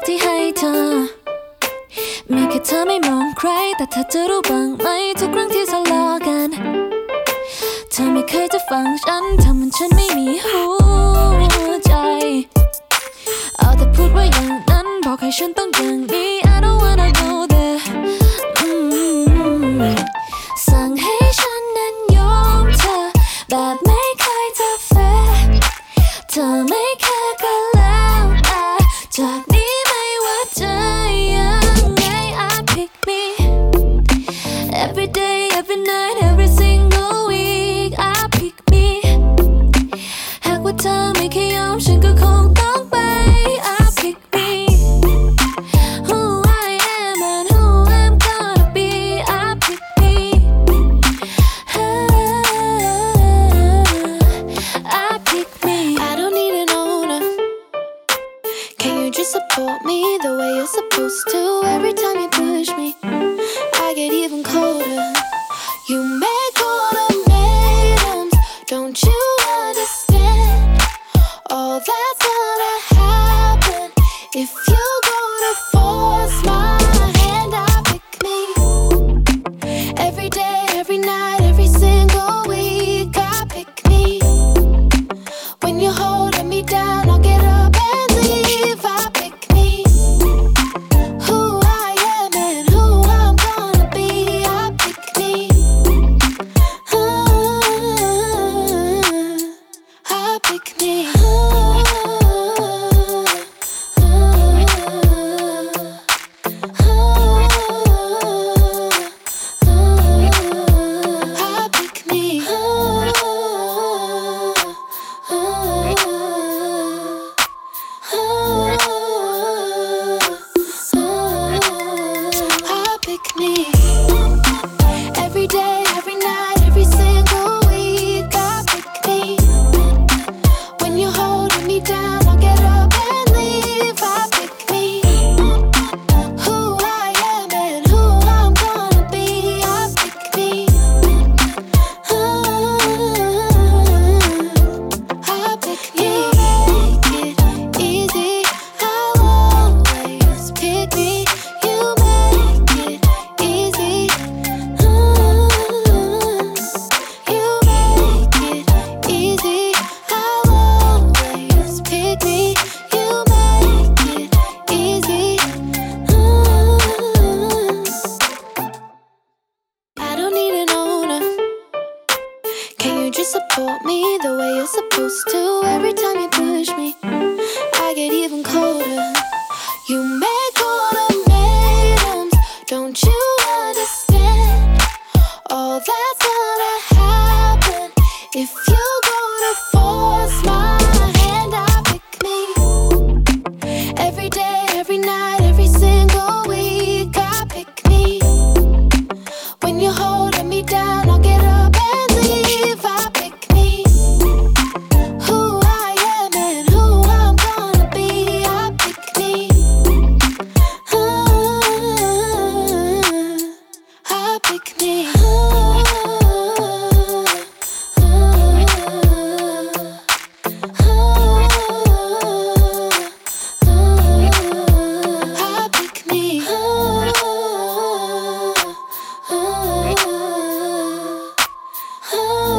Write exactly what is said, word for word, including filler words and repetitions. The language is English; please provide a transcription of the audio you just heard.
ที่ให้เธอมีแค่เธอไม่มองใครแต่เธอจะรู้บ้างไหมทุกครั้งที่ทะเลาะกันเธอไม่เคยจะฟังฉันทำเหมือนฉันไม่มีหัวใจเอาแต่พูดว่าอย่างนั้นบอกให้ฉันต้องอย่างนี้ I don't wanna go there สั่งให้ฉันนั้นยอมเธอแบบไม่เคยจะแฟร์เธอไม่แค่ก็แล้วแต่จากนี้ไม่ว่าจะยังไง I pick me every day every night every single week I pick me หากว่าเธอไม่เคยยอมฉันก็คงต้องไป I pick me who I am and who I'm gonna be I pick me I pick me I don't need an owner Can you just support me the way you're supposed to every time you push me I get even colder You make ultimatums Don't you understand All that's gonna happen If you go to force my hand I pick me Every day, every night, every single week I pick me When you're holding me down I'll get up and leave I pick me Who I am and who I'm gonna be I pick me I pick me I pick me I pick me Every day, every night, every single week I pick me When you're holding me down I'll get up and leave I pick me Who I am and who I'm gonna be I pick me I pick me Make it easy I'll always pick me You make it easy You make it easy I'll always pick me You make it easy I don't need an owner Can you just support me the way you're supposed to every time you push me I get even colder You make ultimatums Don't you understand All that's gonna happen If you go to force my hand I pick me Every day, every night, every single week I pick me When you're holding me down I'll get up and leave I pick me Who I am and who I'm gonna be I pick me I pick me I pick me Oh